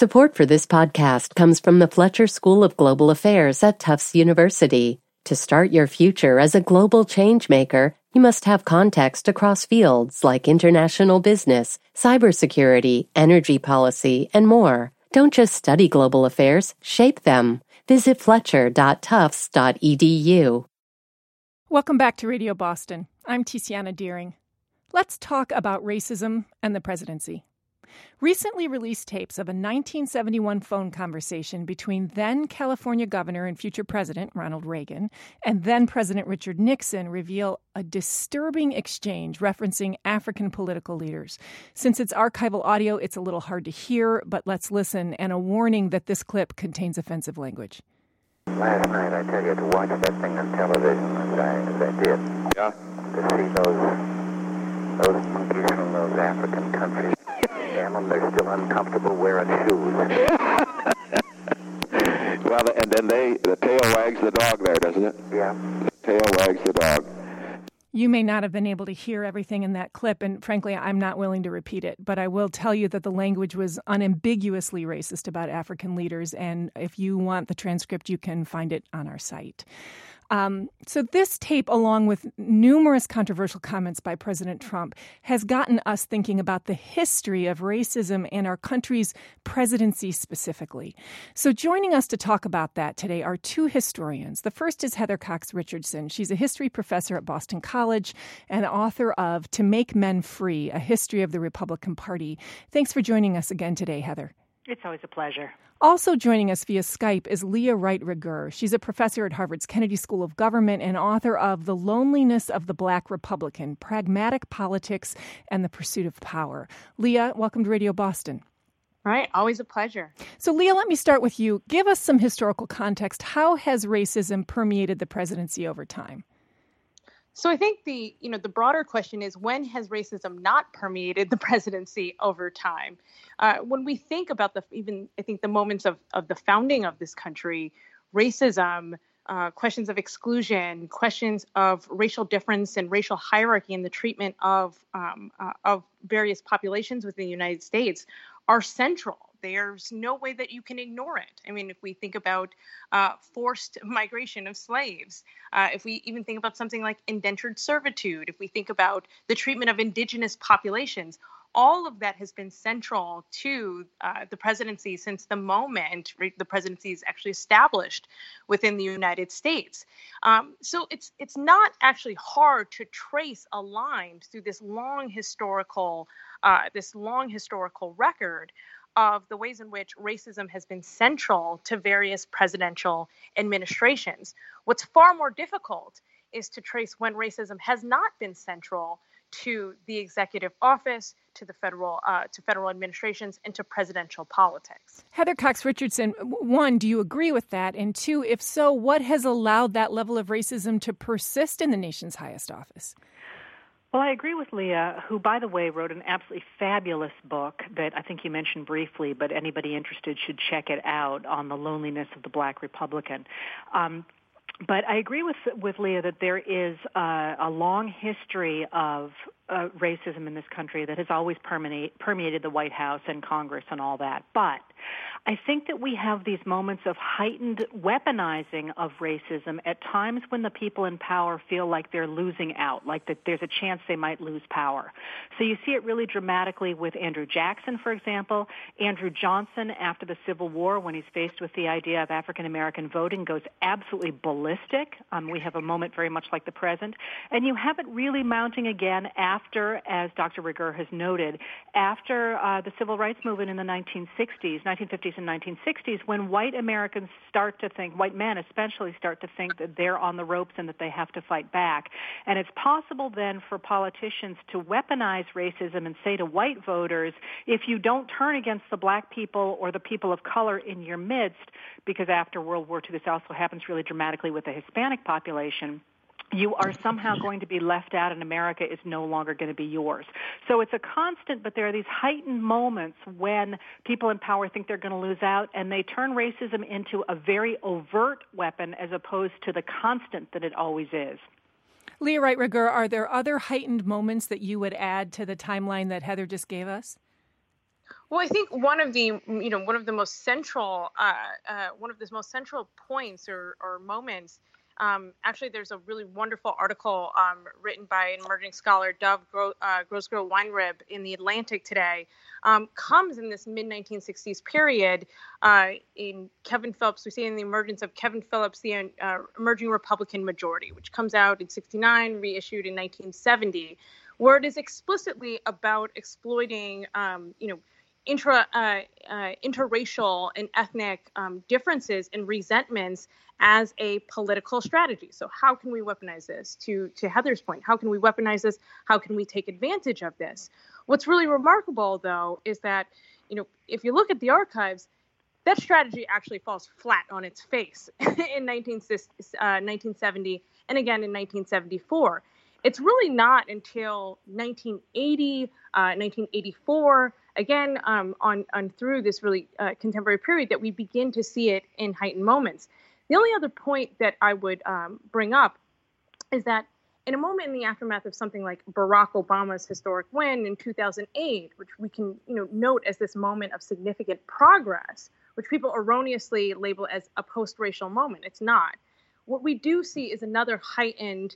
Support for this podcast comes from the Fletcher School of Global Affairs at Tufts University. To start your future as a global changemaker, you must have context across fields like international business, cybersecurity, energy policy, and more. Don't just study global affairs, shape them. Visit fletcher.tufts.edu. Welcome back to Radio Boston. I'm Tiziana Deering. Let's talk about racism and the presidency. Recently released tapes of a 1971 phone conversation between then California Governor and future President Ronald Reagan and then President Richard Nixon reveal a disturbing exchange referencing African political leaders. Since it's archival audio, it's a little hard to hear, but let's listen, and a warning that this clip contains offensive language. Last night, I tell you, to watch that thing on television as I did, to see those monkeys from those African countries, damn them, they're still uncomfortable wearing shoes. Well, and then the tail wags the dog there, doesn't it? Yeah. The tail wags the dog. You may not have been able to hear everything in that clip, and frankly, I'm not willing to repeat it, but I will tell you that the language was unambiguously racist about African leaders, and if you want the transcript, you can find it on our site. So this tape, along with numerous controversial comments by President Trump, has gotten us thinking about the history of racism and our country's presidency specifically. So joining us to talk about that today are two historians. The first is Heather Cox Richardson. She's a history professor at Boston College and author of To Make Men Free, A History of the Republican Party. Thanks for joining us again today, Heather. It's always a pleasure. Also joining us via Skype is Leah Wright Rigueur. She's a professor at Harvard's Kennedy School of Government and author of The Loneliness of the Black Republican, Pragmatic Politics and the Pursuit of Power. Leah, welcome to Radio Boston. All right, always a pleasure. So, Leah, let me start with you. Give us some historical context. How has racism permeated the presidency over time? So I think the broader question is, when has racism not permeated the presidency over time? When we think about the moments of the founding of this country, racism, questions of exclusion, questions of racial difference and racial hierarchy in the treatment of various populations within the United States are central. There's no way that you can ignore it. I mean, if we think about forced migration of slaves, if we even think about something like indentured servitude, if we think about the treatment of indigenous populations, all of that has been central to the presidency since the moment the presidency is actually established within the United States. So it's not actually hard to trace a line through this long historical record of the ways in which racism has been central to various presidential administrations. What's far more difficult is to trace when racism has not been central to the executive office, to the federal administrations, and to presidential politics. Heather Cox Richardson, one, do you agree with that? And two, if so, what has allowed that level of racism to persist in the nation's highest office? Well, I agree with Leah, who, by the way, wrote an absolutely fabulous book that I think you mentioned briefly, but anybody interested should check it out, on the loneliness of the Black Republican. But I agree with Leah that there is a long history of racism in this country that has always permeated the White House and Congress and all that. But I think that we have these moments of heightened weaponizing of racism at times when the people in power feel like they're losing out, like that there's a chance they might lose power. So you see it really dramatically with Andrew Jackson, for example. Andrew Johnson, after the Civil War, when he's faced with the idea of African-American voting, goes absolutely ballistic. We have a moment very much like the present. And you have it really mounting again after, as Dr. Rigueur has noted, after the Civil Rights Movement in the 1950s and 1960s, when white Americans start to think, white men especially start to think that they're on the ropes and that they have to fight back. And it's possible then for politicians to weaponize racism and say to white voters, if you don't turn against the black people or the people of color in your midst, because after World War II this also happens really dramatically with the Hispanic population, you are somehow going to be left out and America is no longer going to be yours. So it's a constant, but there are these heightened moments when people in power think they're going to lose out, and they turn racism into a very overt weapon as opposed to the constant that it always is. Leah Wright Rigueur, are there other heightened moments that you would add to the timeline that Heather just gave us? Well, I think one of the most central points or moments. Actually, there's a really wonderful article written by an emerging scholar, Dov Grosgrove-Weinrib, in The Atlantic today. Comes in this mid-1960s period in Kevin Phillips. We see in the emergence of Kevin Phillips, the emerging Republican majority, which comes out in '69, reissued in 1970, where it is explicitly about exploiting, interracial and ethnic differences and resentments as a political strategy. So how can we weaponize this? To Heather's point, how can we weaponize this? How can we take advantage of this? What's really remarkable, though, is that, if you look at the archives, that strategy actually falls flat on its face in 1970 and again in 1974. It's really not until 1980, 1984, again, on through this really contemporary period that we begin to see it in heightened moments. The only other point that I would bring up is that in a moment in the aftermath of something like Barack Obama's historic win in 2008, which we can note as this moment of significant progress, which people erroneously label as a post-racial moment. It's not. What we do see is another heightened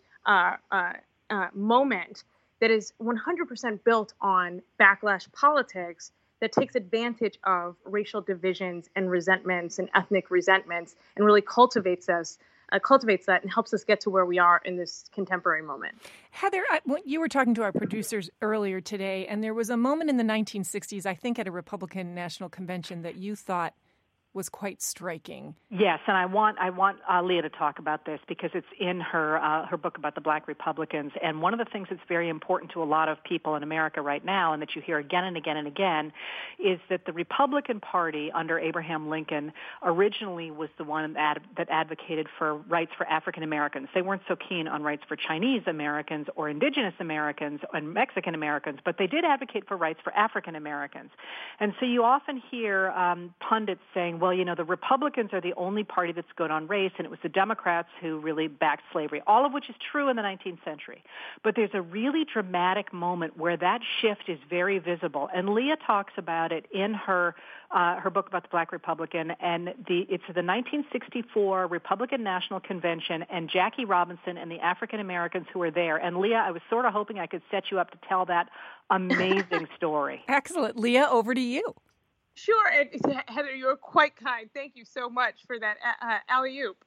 moment that is 100% built on backlash politics that takes advantage of racial divisions and resentments and ethnic resentments and really cultivates that and helps us get to where we are in this contemporary moment. Heather, you were talking to our producers earlier today, and there was a moment in the 1960s, I think at a Republican National Convention, that you thought was quite striking. Yes, and I want Leah to talk about this because it's in her book about the Black Republicans. And one of the things that's very important to a lot of people in America right now, and that you hear again and again and again, is that the Republican Party under Abraham Lincoln originally was the one that advocated for rights for African Americans. They weren't so keen on rights for Chinese Americans or Indigenous Americans and Mexican Americans, but they did advocate for rights for African Americans. And so you often hear pundits saying, well, the Republicans are the only party that's good on race, and it was the Democrats who really backed slavery, all of which is true in the 19th century. But there's a really dramatic moment where that shift is very visible, and Leah talks about it in her book about the Black Republican, and it's the 1964 Republican National Convention, and Jackie Robinson and the African Americans who were there. And Leah, I was sort of hoping I could set you up to tell that amazing story. Excellent. Leah, over to you. Sure, and Heather, you're quite kind. Thank you so much for that alley-oop.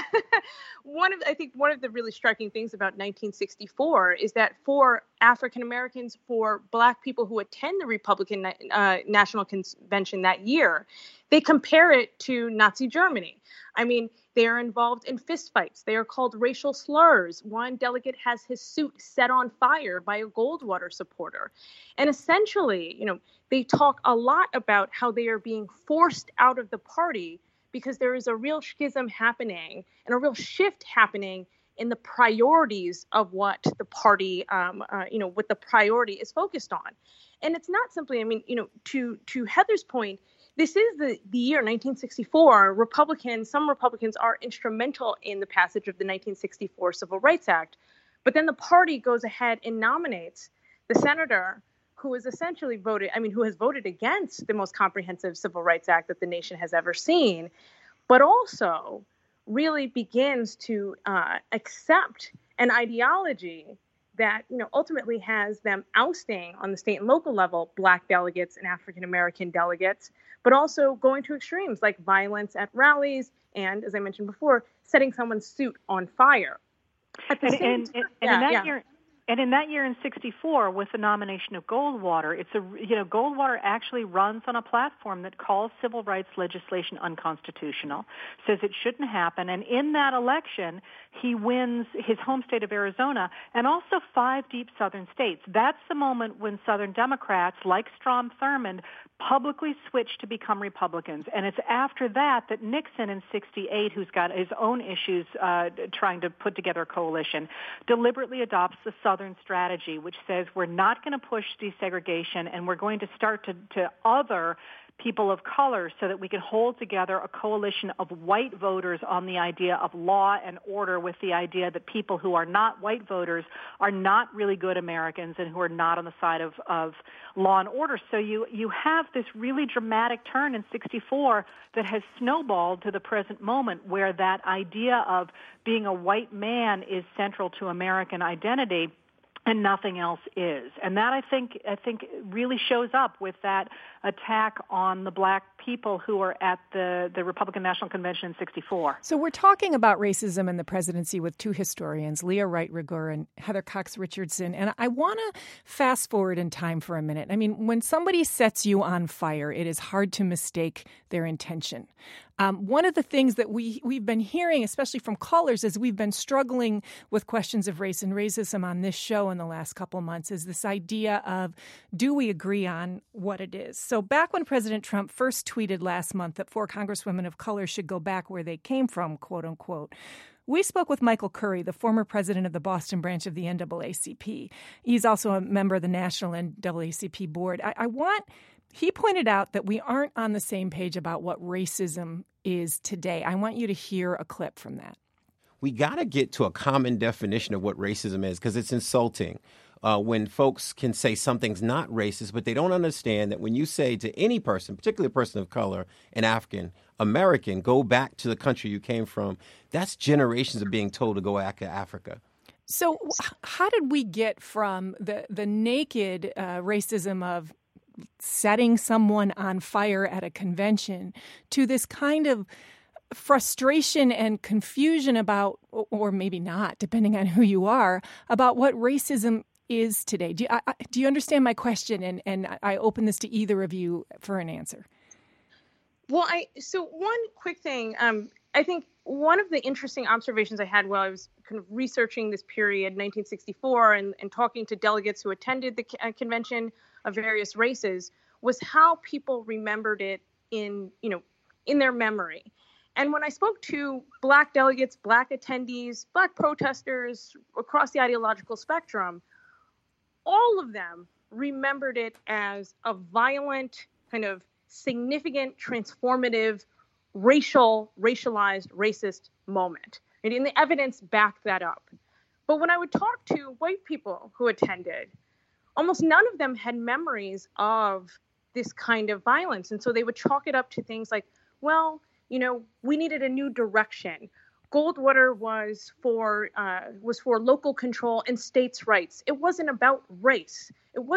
One of the really striking things about 1964 is that for African Americans, for Black people who attend the Republican National Convention that year, they compare it to Nazi Germany. I mean, they are involved in fistfights. They are called racial slurs. One delegate has his suit set on fire by a Goldwater supporter. And essentially, they talk a lot about how they are being forced out of the party because there is a real schism happening and a real shift happening in the priorities of what the party, what the priority is focused on. And it's not simply, to Heather's point, this is the year 1964. Some Republicans are instrumental in the passage of the 1964 Civil Rights Act. But then the party goes ahead and nominates the senator who is essentially who has voted against the most comprehensive Civil Rights Act that the nation has ever seen, but also really begins to accept an ideology that ultimately has them ousting on the state and local level Black delegates and African American delegates, but also going to extremes like violence at rallies and, as I mentioned before, setting someone's suit on fire. In that year in '64, with the nomination of Goldwater, Goldwater actually runs on a platform that calls civil rights legislation unconstitutional, says it shouldn't happen, and in that election, he wins his home state of Arizona and also 5 deep southern states. That's the moment when Southern Democrats, like Strom Thurmond, publicly switched to become Republicans. And it's after that Nixon in '68, who's got his own issues trying to put together a coalition, deliberately adopts the Southern strategy, which says we're not going to push desegregation and we're going to start to other people of color so that we can hold together a coalition of white voters on the idea of law and order, with the idea that people who are not white voters are not really good Americans and who are not on the side of law and order. So you have this really dramatic turn in 64 that has snowballed to the present moment, where that idea of being a white man is central to American identity and nothing else is. And that I think really shows up with that attack on the black people who were at the Republican National Convention in 64. So we're talking about racism in the presidency with two historians, Leah Wright Rigueur and Heather Cox Richardson. And I want to fast forward in time for a minute. I mean, when somebody sets you on fire, it is hard to mistake their intention. One of the things that we've been hearing, especially from callers, as we've been struggling with questions of race and racism on this show in the last couple of months, is this idea of, do we agree on what it is? So back when President Trump first tweeted last month that 4 congresswomen of color should go back where they came from, quote unquote, we spoke with Michael Curry, the former president of the Boston branch of the NAACP. He's also a member of the National NAACP board. He pointed out that we aren't on the same page about what racism is today. I want you to hear a clip from that. We got to get to a common definition of what racism is, because it's insulting when folks can say something's not racist, but they don't understand that when you say to any person, particularly a person of color, an African American, go back to the country you came from, that's generations of being told to go back to Africa. So how did we get from the naked racism of setting someone on fire at a convention to this kind of frustration and confusion about, or maybe not, depending on who you are, about what racism is today? Do you understand my question? And I open this to either of you for an answer. Well, so one quick thing. I think one of the interesting observations I had while I was kind of researching this period, 1964, and talking to delegates who attended the convention of various races, was how people remembered it in their memory. And when I spoke to Black delegates, Black attendees, Black protesters across the ideological spectrum, all of them remembered it as a violent, kind of significant, transformative, racialized, racist moment. And the evidence backed that up. But when I would talk to white people who attended, almost none of them had memories of this kind of violence. And so they would chalk it up to things like, well, we needed a new direction. Goldwater was for local control and states' rights. It wasn't about race.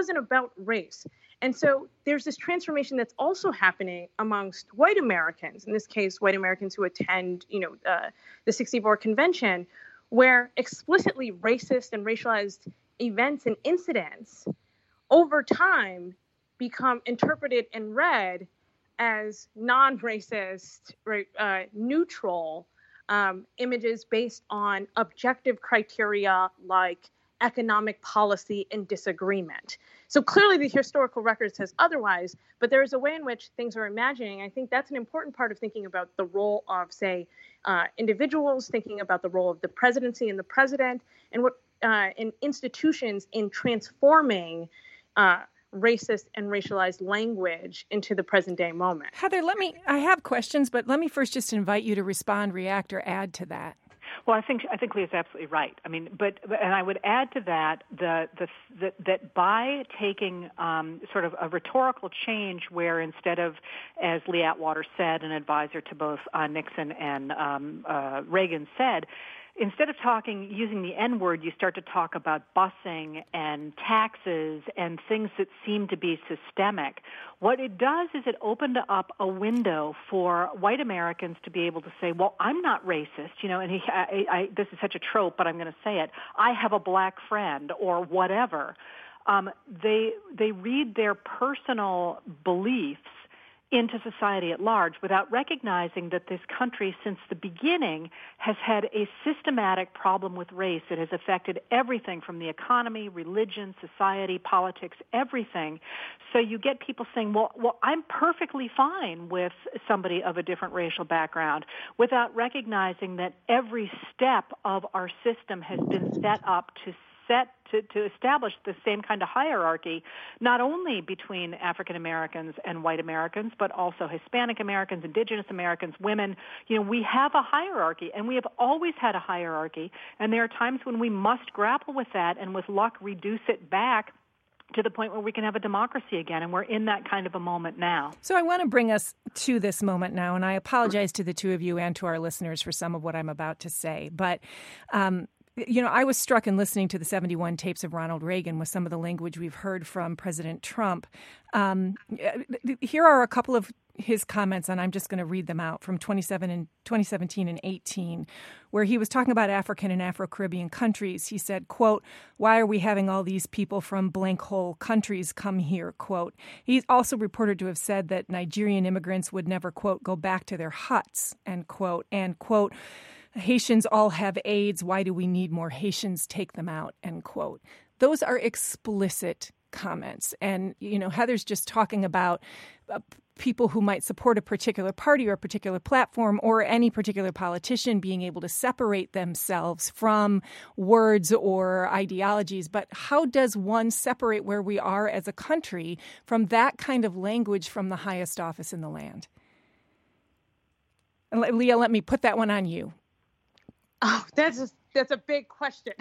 And so there's this transformation that's also happening amongst white Americans, in this case, white Americans who attend, the 64 convention, where explicitly racist and racialized events and incidents over time become interpreted and read as non-racist, neutral images based on objective criteria like economic policy and disagreement. So clearly the historical record says otherwise, but there is a way in which things are imagining. I think that's an important part of thinking about the role of, say, individuals, thinking about the role of the presidency and the president, and what in institutions in transforming racist and racialized language into the present day moment. Heather, I have questions, but let me first just invite you to respond, react, or add to that. Well, I think Leah's absolutely right. I mean, and I would add to that that by taking sort of a rhetorical change, where instead of, as Lee Atwater said, an advisor to both Nixon and Reagan said, instead of using the N-word, you start to talk about busing and taxes and things that seem to be systemic. What it does is it opened up a window for white Americans to be able to say, well, I'm not racist, and this is such a trope, but I'm going to say it. I have a black friend or whatever. They read their personal beliefs into society at large without recognizing that this country since the beginning has had a systematic problem with race. It has affected everything from the economy, religion, society, politics, everything. So you get people saying, well, I'm perfectly fine with somebody of a different racial background, without recognizing that every step of our system has been set up to to establish the same kind of hierarchy, not only between African Americans and white Americans, but also Hispanic Americans, Indigenous Americans, women. We have a hierarchy, and we have always had a hierarchy, and there are times when we must grapple with that and with luck reduce it back to the point where we can have a democracy again, and we're in that kind of a moment now. So I want to bring us to this moment now, and I apologize to the two of you and to our listeners for some of what I'm about to say. But, I was struck in listening to the 71 tapes of Ronald Reagan with some of the language we've heard from President Trump. Here are a couple of his comments, and I'm just going to read them out, from 2017 and 18, where he was talking about African and Afro-Caribbean countries. He said, quote, "Why are we having all these people from blank hole countries come here?" Quote. He's also reported to have said that Nigerian immigrants would never, quote, "go back to their huts," end quote, and, quote, "Haitians all have AIDS. Why do we need more Haitians? Take them out," end quote. Those are explicit comments. And, Heather's just talking about people who might support a particular party or a particular platform or any particular politician being able to separate themselves from words or ideologies. But how does one separate where we are as a country from that kind of language from the highest office in the land? And Leah, let me put that one on you. Oh, that's a big question.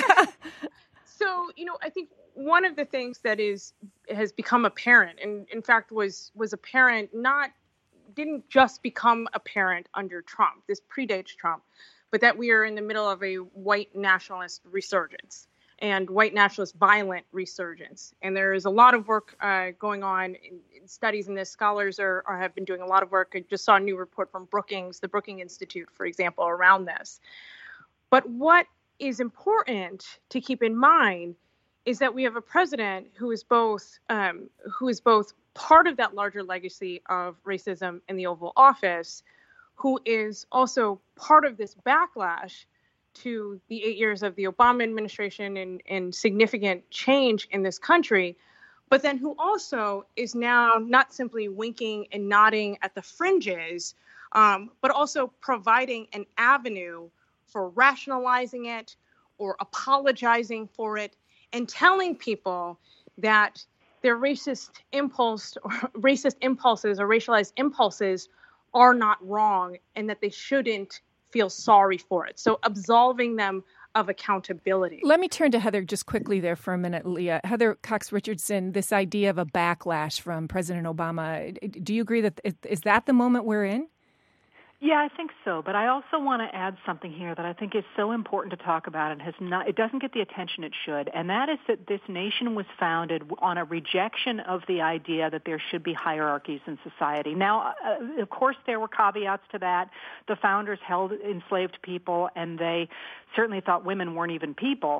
So, I think one of the things that has become apparent, and in fact was apparent, didn't just become apparent under Trump. This predates Trump, but that we are in the middle of a white nationalist resurgence and white nationalist violent resurgence. And there is a lot of work going on in studies in this. Scholars have been doing a lot of work. I just saw a new report from Brookings, the Brookings Institute, for example, around this. But what is important to keep in mind is that we have a president who is both part of that larger legacy of racism in the Oval Office, who is also part of this backlash to the 8 years of the Obama administration and significant change in this country, but then who also is now not simply winking and nodding at the fringes, but also providing an avenue for rationalizing it or apologizing for it and telling people that their racist impulses or racialized impulses are not wrong and that they shouldn't feel sorry for it. So absolving them of accountability. Let me turn to Heather just quickly there for a minute, Leah. Heather Cox Richardson, this idea of a backlash from President Obama, do you agree that is that the moment we're in? Yeah, I think so. But I also want to add something here that I think is so important to talk about and it doesn't get the attention it should. And that is that this nation was founded on a rejection of the idea that there should be hierarchies in society. Now, of course, there were caveats to that. The founders held enslaved people, and they certainly thought women weren't even people.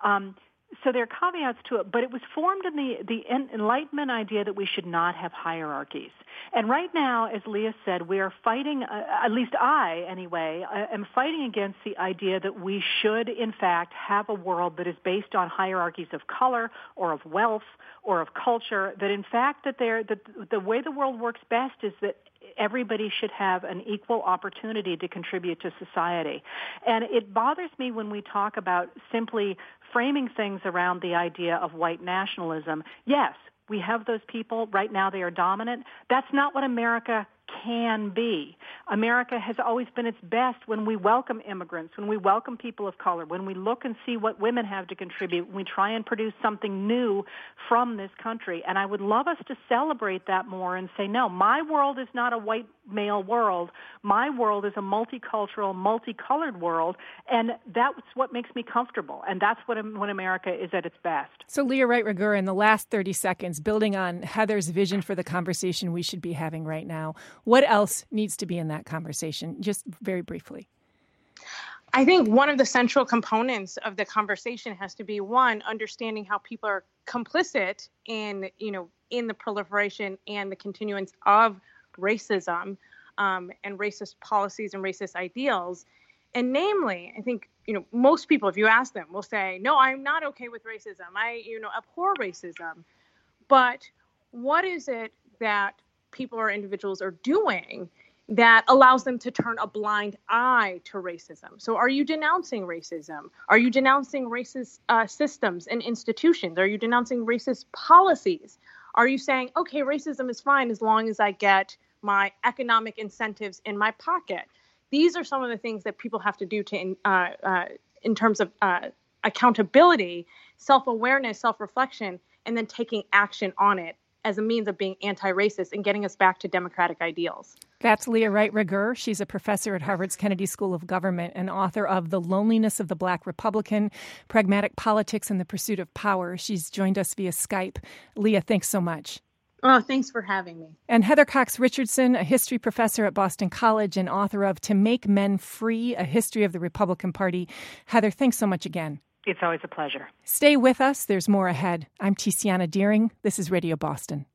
So there are caveats to it, but it was formed in the Enlightenment idea that we should not have hierarchies. And right now, as Leah said, we are fighting, at least I, anyway, am fighting against the idea that we should, in fact, have a world that is based on hierarchies of color or of wealth or of culture, that in fact that the way the world works best is that everybody should have an equal opportunity to contribute to society. And it bothers me when we talk about simply framing things around the idea of white nationalism. Yes, we have those people. Right now they are dominant. That's not what America can be. America has always been its best when we welcome immigrants, when we welcome people of color, when we look and see what women have to contribute, when we try and produce something new from this country. And I would love us to celebrate that more and say, no, my world is not a white male world. My world is a multicultural, multicolored world, and that's what makes me comfortable. And that's when America is at its best. So Leah Wright-Rigueur, in the last 30 seconds, building on Heather's vision for the conversation we should be having right now, what else needs to be in that conversation? Just very briefly. I think one of the central components of the conversation has to be, one, understanding how people are complicit in the proliferation and the continuance of racism and racist policies and racist ideals. And namely, I think, most people, if you ask them, will say, no, I'm not okay with racism. I, abhor racism. But what is it that people or individuals are doing that allows them to turn a blind eye to racism. So are you denouncing racism? Are you denouncing racist systems and institutions? Are you denouncing racist policies? Are you saying, okay, racism is fine as long as I get my economic incentives in my pocket? These are some of the things that people have to do to in terms of accountability, self-awareness, self-reflection, and then taking action on it as a means of being anti-racist and getting us back to democratic ideals. That's Leah Wright Rigueur. She's a professor at Harvard's Kennedy School of Government and author of The Loneliness of the Black Republican, Pragmatic Politics and the Pursuit of Power. She's joined us via Skype. Leah, thanks so much. Oh, thanks for having me. And Heather Cox Richardson, a history professor at Boston College and author of To Make Men Free, A History of the Republican Party. Heather, thanks so much again. It's always a pleasure. Stay with us. There's more ahead. I'm Tiziana Deering. This is Radio Boston.